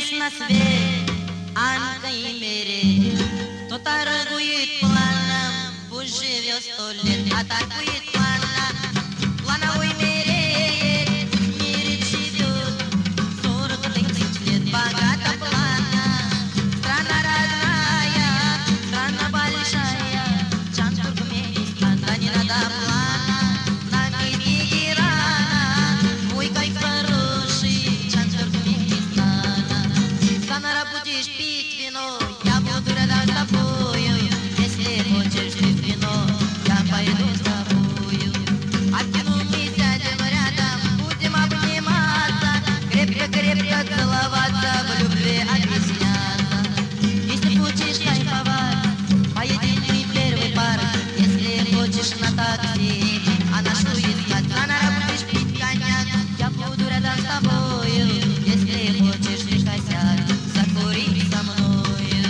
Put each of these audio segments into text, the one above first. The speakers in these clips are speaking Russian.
есть на свете Анка и Мерей. Кто торгует планом, пусть живет 100 лет, а торгует планом, плановой мереет, в мире живет 40 тысяч лет. Богата плана, страна родная, страна большая, Чан Туркменистан, да не надо плана, нам и Тегерана, ой, как хороший Чан Туркменистана. Санара, будешь пить вино, я буду рядом с тобою. Если хочешь пить вино, я пойду с тобою. А в кино мы сядем рядом, будем обниматься, крепко-крепко целоваться, в любви объясняться. Если хочешь кайфовать, поедем мы в первый парк. Если хочешь на такси, а нашу искать. Санара, будешь пить коньяк, я буду рядом с тобою. Если хочешь ты косяк, закури со мною.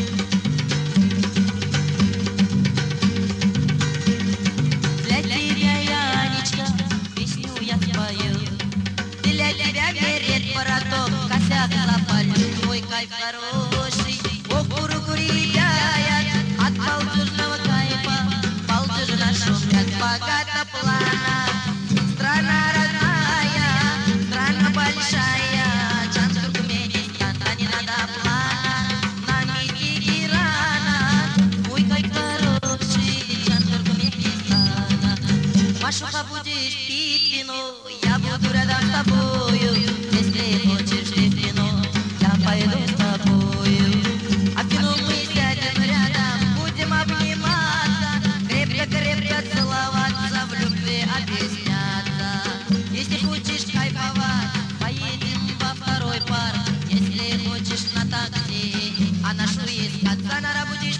Для тебя, Янечка, песню я спою. Для тебя берет вороток, косяк запалю. Твой кайф хороший, ох, куру-кури дает. От балдежного кайфа балдежи нашумят. Богата плана, страна родная, страна большая, Чан Туркменистан, да не надо плана, нам и Тегерана, ой, как хороший Чан Туркменистана. Машуха, будешь пить вино, я буду рядом с тобою. Если хочешь ты вино, я пойду с тобою. А в кино мы сядем рядом, будем обниматься, крепко-крепко целоваться, в любви объясняться. Если хочешь кайфовать, поедем во второй парк. Если хочешь на такси, а нашу искать. Санара, будешь